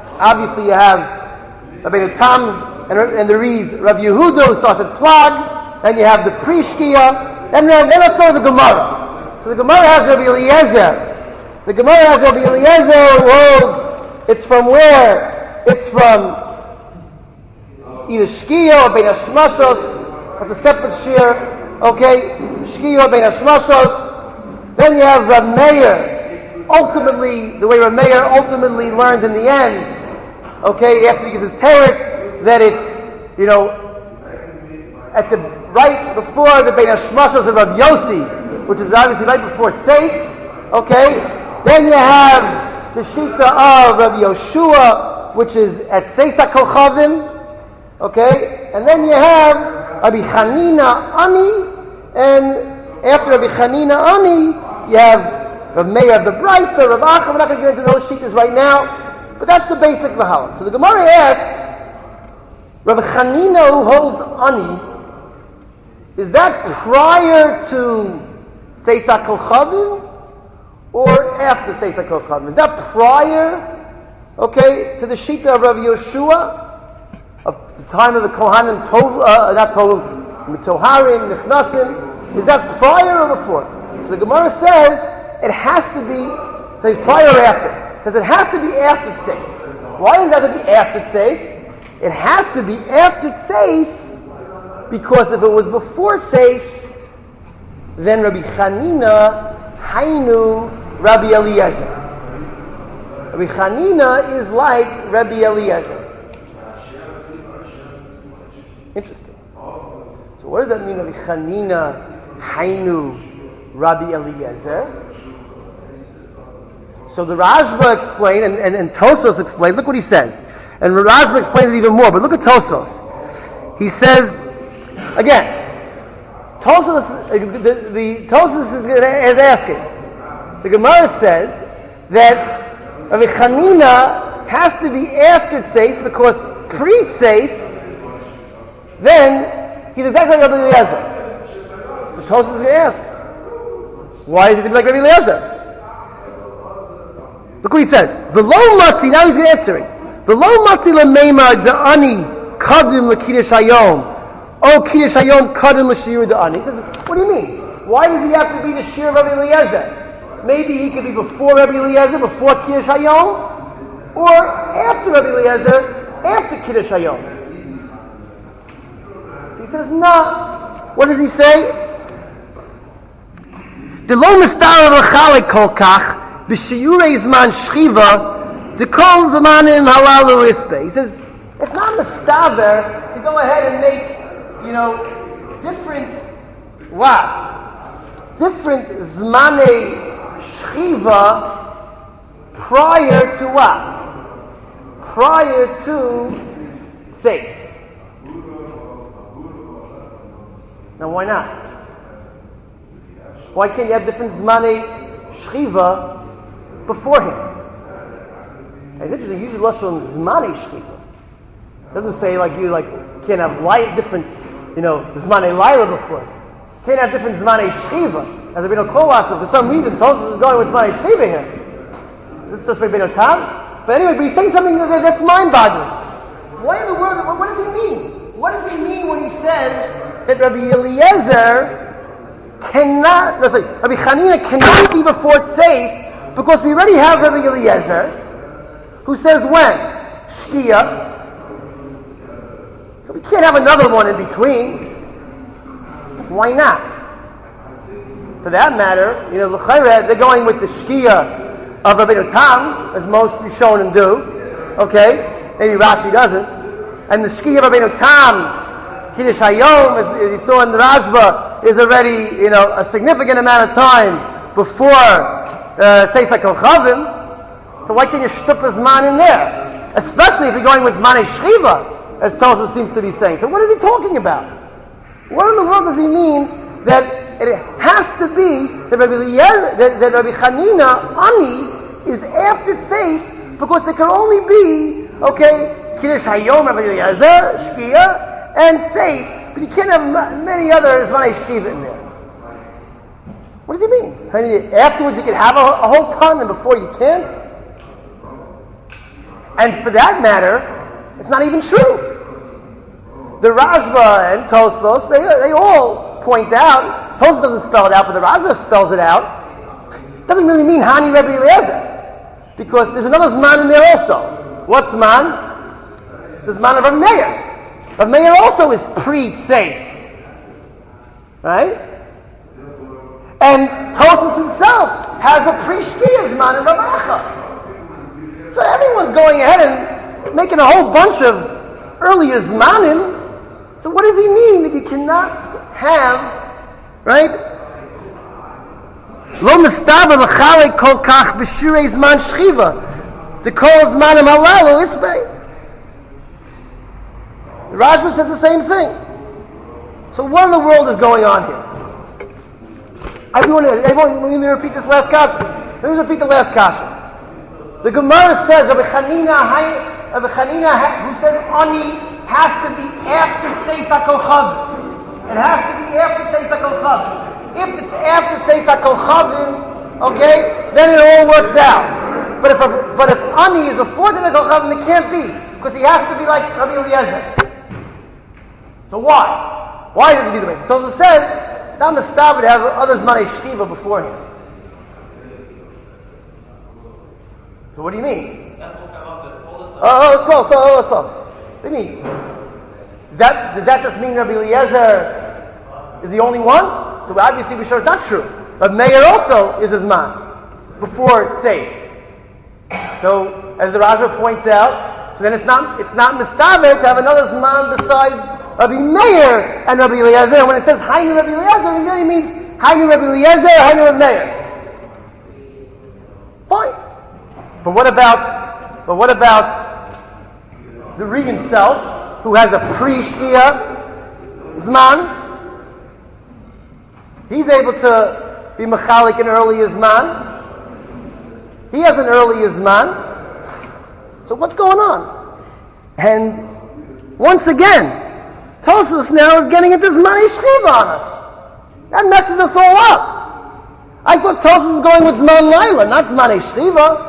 Rabbeinu Tam's and the Rees, Rav Yehuda, who starts at Plag, and you have the pre-Shkia, and then let's go to the Gemara. So the Gemara has Rabbi Eliezer. The Gemara has Rabbi Eliezer holds, it's from where? It's from either Shkia or Bein Hashmashos. That's a separate shir. Okay? Shkia or Bein Hashmashos. Then you have Rav Meir. Ultimately, the way Rav Meir ultimately learns in the end, okay, after he gives his teretz, that it's, at the right before the Bein Hashmashos of Rav Yossi, which is obviously right before Tzeis, okay? Then you have the Shita of Rabbi Yoshua, which is at Tzeis HaKochavim, okay? And then you have Rabbi Chanina Ani, and after Rabbi Chanina Ani, you have Rav Meir of the Brisa, Rav Acha. We're not going to get into those shitas right now, but that's the basic mahalach. So the Gemara asks, Rav Chanina who holds Ani, is that prior to Tzeis HaKochavim or after Tzeis HaKochavim? Is that prior, okay, to the Shita of Rav Yoshua, of the time of the Kohanim, Toharim, Nichnasim? Is that prior or before? So the Gemara says it has to be prior or after. Because it has to be after Tzeis. Why does it have to be after Tzeis? It has to be after Tzeis, because if it was before Tzeis, then Rabbi Chanina hainu Rabbi Eliezer. Rabbi Chanina is like Rabbi Eliezer. Interesting. So what does that mean, Rabbi Chanina hainu Rabbi Eliezer? So the Rashba explained, and Tosfos explained, look what he says. And Rashba explains it even more, but look at Tosfos. He says, again, Tosfos is asking. The Gemara says that Rabbi Chanina has to be after Tzeis, because pre-Tzeis, then he's exactly like Rabbi Eliezer. So Tosfos is going to ask, why is he like Rabbi Eliezer? Look what he says. V'lo matzi, now he's answering. V'lo matzi l'meimar da'ani kadim l'kiddush hayom. O kiddush hayom kadim l'shir da'ani. He says, what do you mean? Why does he have to be the shir of Rabbi Eliezer? Maybe he could be before Rabbi Eliezer, before kiddush hayom, or after Rabbi Eliezer, after kiddush hayom. So he says, no. What does he say? D'lo mistar l'chalik kol kach. B'shiyurei zman shchiva, dekol zamanim halalu ispe. He says, it's not mistaber to go ahead and make, different zmanei shchiva prior to what? Prior to Tzeis. Now why not? Why can't you have different zmanei shchiva before him? And it's interesting, usually Lashon Zmanei Shchiva. It doesn't say you can't have different, Zmanei Laila before. Can't have different Zmanei Shchiva. As Rabbeinu Kolas, for some reason, Tosfos is going with Zmanei Shchiva here. This is just Rabbeinu Tam. But anyway, but he's saying something that's mind-boggling. Why in the world? What does he mean? What does he mean when he says that Rabbi Eliezer Rabbi Chanina cannot be before Tzeis, because we already have Rabbi Eliezer, who says when? Shkia. So we can't have another one in between. Why not? For that matter, l'chayre, they're going with the Shkia of Rabbeinu Tam, as most Rishonim do. Okay? Maybe Rashi doesn't. And the Shkia of Rabbeinu Tam, Kiddush Hayom, as you saw in the Rashba, is already, a significant amount of time before Tzeis HaKochavim. So why can't you shtup a Zman in there? Especially if you're going with Zmanei Shchiva, as Tosfos seems to be saying. So what is he talking about? What in the world does he mean that it has to be that Rabbi Chanina, Ani, is after Tzeis, because there can only be, Kiddush Hayom, Rabbi Eliezer, Shkia, and Tzeis, but you can't have many other Zmanei Shchiva in there. What does he mean? I mean, afterwards you can have a whole ton, and before you can't? And for that matter, it's not even true. The Rashba and Tosfos, they all point out, Tosfos doesn't spell it out, but the Rashba spells it out. It doesn't really mean Hani Rabbi Eliezer, because there's another Zman in there also. What Zman? The Zman of Rav Meir. Rav Meir also is pre-Tzeis. Right? And Tosfos himself has a pre-Shkia Zman in Rav Acha. So everyone's going ahead and making a whole bunch of earlier Zmanim. So what does he mean that you cannot have, right? Lo mistaber l'chalek kol kach b'shirei zman shchiva. The kol zmanim halalu isbei. The Rashba said the same thing. So what in the world is going on here? Everyone, let me repeat this last kasha. Let me repeat the last kasha. The Gemara says, Rabbi Chanina, who says Ani, has to be after Tzeis HaKochavim. It has to be after Tzeis HaKochavim. If it's after Tzeis HaKochavim, then it all works out. But if Ani is before Tzeis HaKochavim, it can't be, because he has to be like Rabbi Eliezer. So why? Why did he do the way? So it says, now Mistab would have others Zmanei Shchiva before him. So what do you mean? Slow. What do you mean? Does that just mean Rabbi Eliezer is the only one? So obviously we're sure it's not true. But Meir also is his man before Tzeis. So as the Rashba points out, so then it's not mistaber to have another Zman besides Rabbi Meir and Rabbi Eliezer. And when it says Hainu Rabbi Eliezer, it really means Hainu Rabbi Eliezer, Hainu Rabbi Meir. Fine. But what about the Ri himself, who has a pre-Shkia Zman? He's able to be Mechalik an earlier Zman. He has an earlier Zman. So what's going on? And once again, Tosfos now is getting into Zmanei Shchiva on us. That messes us all up. I thought Tosfos was going with Zman Laila, not Zmanei Shchiva.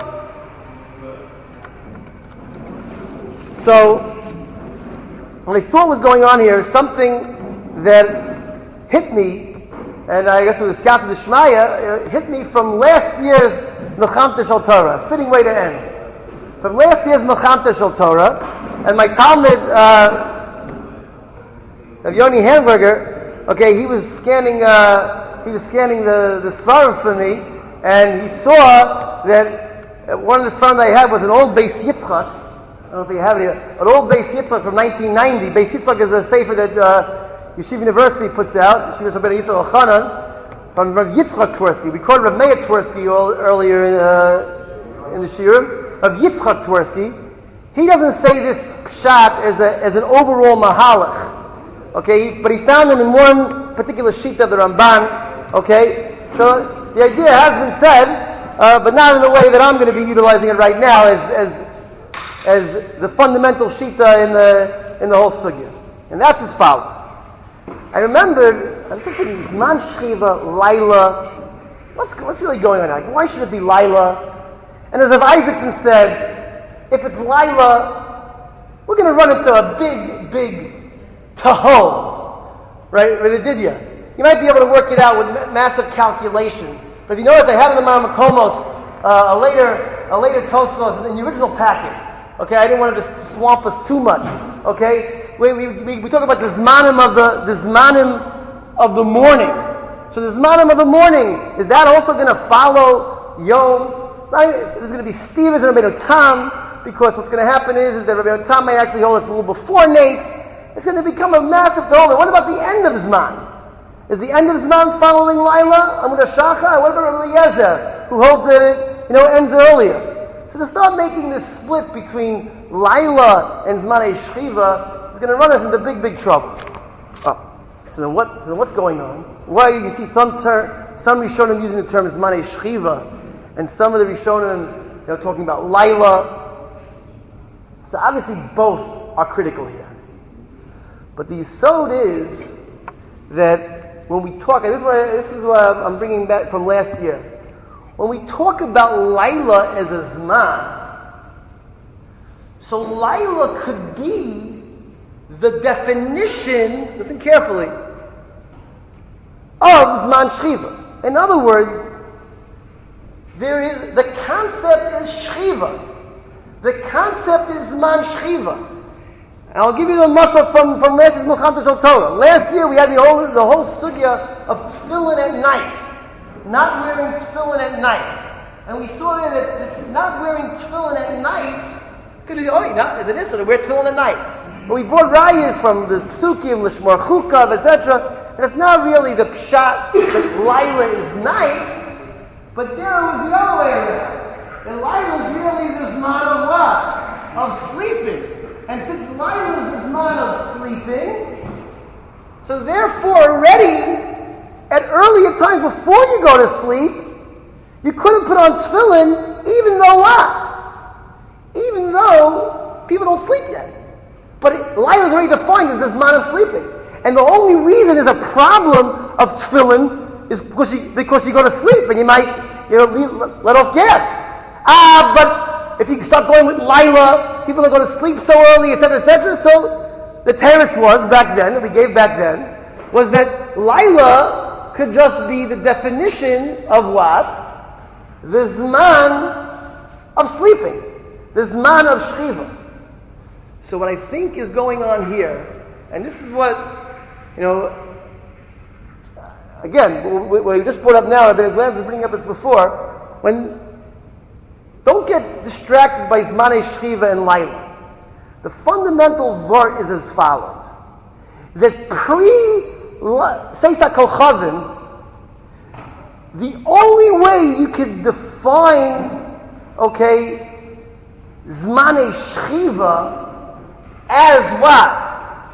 So, what I thought was going on here is something that hit me, and I guess it was Siyata D'Shmaya, it hit me from last year's Melchamta Shel Torah, fitting way to end. From last year's Melchamta Shel Torah, and my Talmud of Yoni Hamburger, he was scanning the Svarim for me, and he saw that one of the Svarim that I had was an old Beis Yitzchak. I don't know if you have it here. An old Beis Yitzchak from 1990. Beis Yitzchak is a sefer that Yeshiva University puts out. Yeshiva Rabbeinu Yitzchak Elchanan from Rav Yitzchak Twersky. We quoted Rav Meir Twersky earlier in the shiur. Rav Yitzchak Twersky. He doesn't say this pshat as an overall mahalach. But he found him in one particular sheet of the Ramban. So the idea has been said, but not in the way that I'm going to be utilizing it right now as the fundamental shita in the whole sugya. And that's as follows. I was thinking, Zman Shchiva, Laila, what's really going on? Why should it be Laila? And as Rav Isaacson said, if it's Laila, we're going to run into a big taho, right? Redidya. You might be able to work it out with massive calculations. But if you notice, I have in the Makomos a later Tosfos in the original packet. Okay, I didn't want to just swamp us too much. Okay, we talk about the zmanim of the morning. So the zmanim of the morning, is that also going to follow Yom? There's going to be Stevens and Rabbeinu Tam, because what's going to happen is that Rabbeinu Tam may actually hold its rule before Nates. It's going to become a massive Tolma. What about the end of Zman? Is the end of Zman following Laila? Amud HaShachar? What about Rabbi Eliezer, who holds that it ends earlier? So to start making this split between Laila and Zmanei Shchiva is going to run us into big trouble. So then what's going on? Why you see some Rishonim using the term Zmanei Shchiva, and some of the Rishonim talking about Laila. So obviously both are critical here. But the Yisod is that when we talk, and this is what I'm bringing back from last year. When we talk about Laila as a Zman, so Laila could be the definition, listen carefully, of Zman Shchiva. In other words, the concept is Shchiva. The concept is Zman Shchiva. And I'll give you the muscle from last year's Milchamta Shel Torah. Last year we had the whole sugya of tefillin at night. Not wearing tefillin at night. And we saw there that not wearing tefillin at night could be, is an issue to wear tefillin at night. But we brought rayas from the psukim, l'shmor chukav, etc. And it's not really the pshat that Laila is night, but there it was the other way around. And Laila is really the zman of what? Of sleeping. And since Laila is the zman of sleeping, so therefore already at earlier times before you go to sleep, you couldn't put on tefillin, even though what? Even though people don't sleep yet. But Laila is already defined as the zman of sleeping. And the only reason there's a problem of tefillin is because you go to sleep and you might let off gas. But if you start going with Laila, people are going to sleep so early, etc., etc. So the teretz was back then, that we gave back then, was that Laila could just be the definition of what? The zman of sleeping. The zman of shchiva. So what I think is going on here, and this is what, again, what we just brought up now, I've been glad to bring up this before, don't get distracted by Zmanei Shchiva and Laila. The fundamental vort is as follows. That pre-Seisa Kolchavim, the only way you could define, Zmanei Shchiva as what?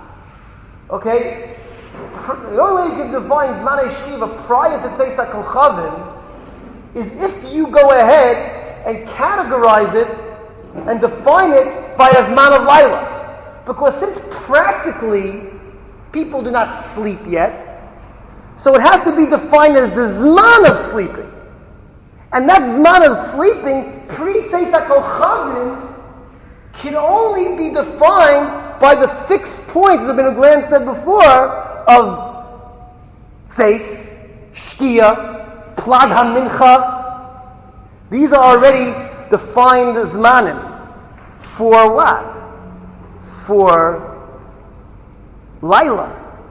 The only way you can define Zmanei Shchiva prior to Seisa Kolchavim is if you go ahead and categorize it and define it by a Zman of Laila. Because since practically people do not sleep yet, so it has to be defined as the Zman of sleeping. And that Zman of sleeping, pre-Seisa Kolchavim, can only be defined by the fixed points, as Ibn Glan said before, of Seis, Shkia, Plad HaMincha. These are already defined zmanim. For what? For Laila.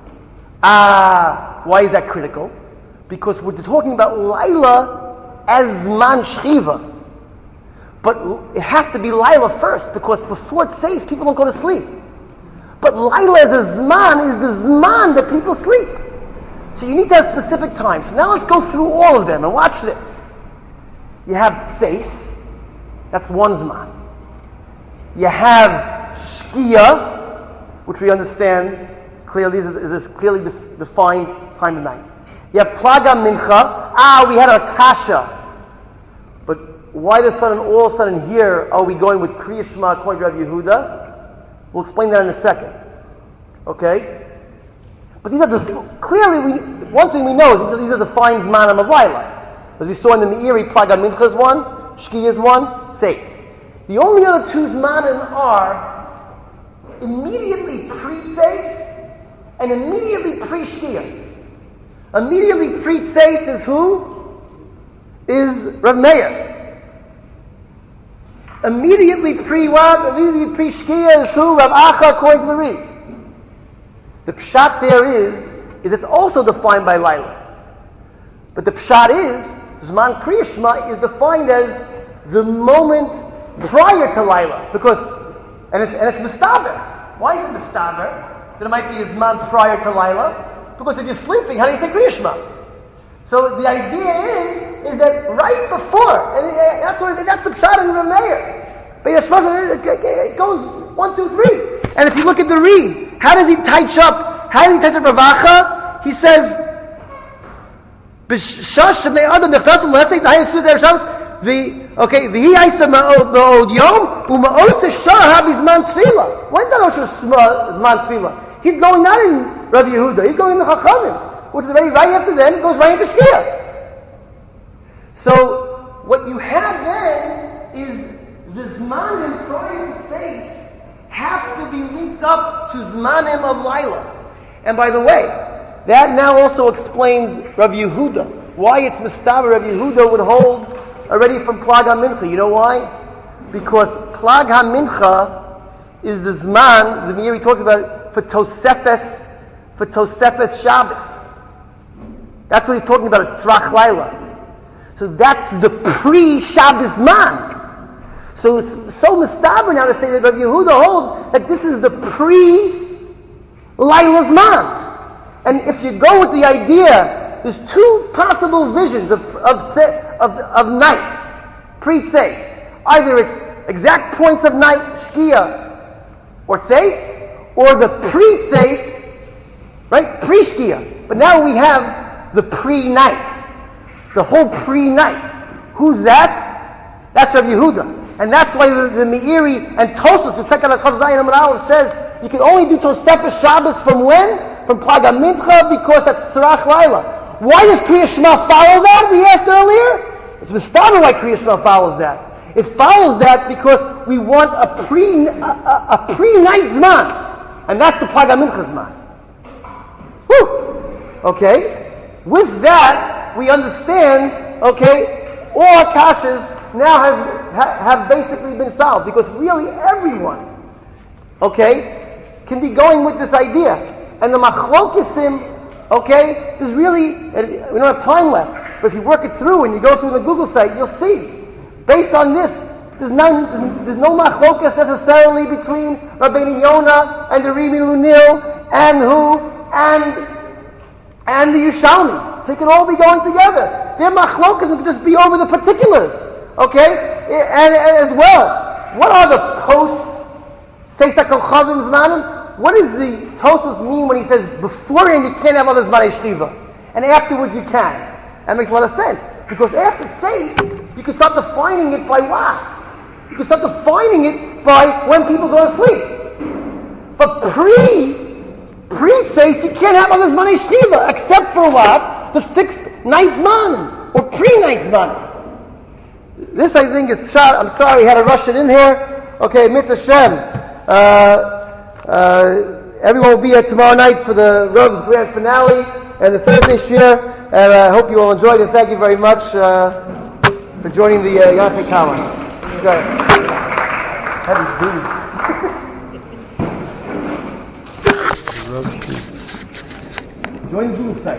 Why is that critical? Because we're talking about Laila as Zman Shchiva. But it has to be Laila first, because before it says people don't go to sleep. But Laila as a Zman is the Zman that people sleep. So you need to have specific times. So now let's go through all of them and watch this. You have Seis, that's one Zman. You have Shkia, which we understand clearly is this clearly defined time of night. You have Plaga Mincha. We had our Kasha. But why all of a sudden here are we going with Kriya Shema according to Rav Yehuda? We'll explain that in a second. Okay? But these are one thing we know is these are the fine Zmanim of Laila. As we saw in the Meiri, Plaga Mincha is one, Shkia is 1, Tzeis. The only other two Zmanim are immediately pre-Tzeis and immediately pre-Shkia. Immediately pre-Tzeis is who? Is Rav Meir. Immediately pre-what? Immediately pre-Shkia is who? Rav Acha according to the Ri. The pshat there is it's also defined by Laila. But the pshat is, Zman Kriya Shema is defined as the moment prior to Laila. Because, and it's Mistaver. Why is it Mistaver? That it might be a Zman prior to Laila? Because if you're sleeping, how do you say Kriya Shema? So the idea is that right before, and that's the pshat in Rav Meir. But it goes 1, 2, 3. And if you look at the Ri, how does he touch up? How does he touch up Rav Acha? He says, "B'shash shnei adam nechtasim l'hesek d'hayim tzvus erev v'hi ha'isa ma'od yom u'ma'os ha'shah ha'bizman tefillah." When's that Osher Zman tefillah? He's going not in Rabbi Yehuda. He's going in the Chachamim, which is right after then. It goes right into Shkia. So what you have then is the Zmanim prior to Tzeis have to be linked up to Zmanim of Laila. And by the way, that now also explains Rabbi Yehuda. Why it's Mistaber Rabbi Yehuda would hold already from Klag HaMincha. You know why? Because Klag HaMincha is the Zman, the Meiri talks about it, for Tosefes Shabbos. That's what he's talking about, it's Tzrach Laila. So that's the pre-Shabbos Zman. So it's so Mistaber now to say that Rabbi Yehuda holds that this is the Laila's man. And if you go with the idea, there's two possible visions of night, pre-Tzeis. Either it's exact points of night, Shkia, or Tzeis, or the pre-Tzeis, right, pre-Shkia. But now we have the pre-night, the whole pre-night. Who's that? That's Rabbi Yehuda. And that's why the Meiri and Tosfos, who check out Chav Zayin Amud Aleph, says you can only do Tosefes Shabbos from when? From Klag HaMincha, because that's Tzrach Laila. Why does Kriya Shema follow that? We asked earlier. It's Mistaber why Kriya Shema follows that. It follows that because we want a pre-night Zman. And that's the Klag HaMincha Zman. Whew! Okay? With that, we understand, okay, all our kashas now have basically been solved. Because really everyone, okay, can be going with this idea. And the machlokesim, okay, is really, we don't have time left, but if you work it through and you go through the Google site, you'll see. Based on this, there's no machlokes necessarily between Rabbeinu Yonah and the Rimi Lunil and who, and the Yerushalmi. They can all be going together. Their machlokas can just be over the particulars, okay? And as well, what are the post-Seisa Kochavim Zmanim? What does the Tosfos mean when he says beforehand you can't have other Zmanei Shchiva, and afterwards you can? That makes a lot of sense. Because after it says, you can start defining it by what? You can start defining it by when people go to sleep. But pre-Tzeis, you can't have other Zmanei Shchiva, except for what? The fixed ninth Zman, or pre-ninth Zman. This I think is pshat. I'm sorry, I had to rush it in here. Okay, Mitzvah Shem. Everyone will be here tomorrow night for the Rov's grand finale and the Thursday shir, and I hope you all enjoyed it. Thank you very much for joining the Yonte Kama. Heavy dude. Join the Google site.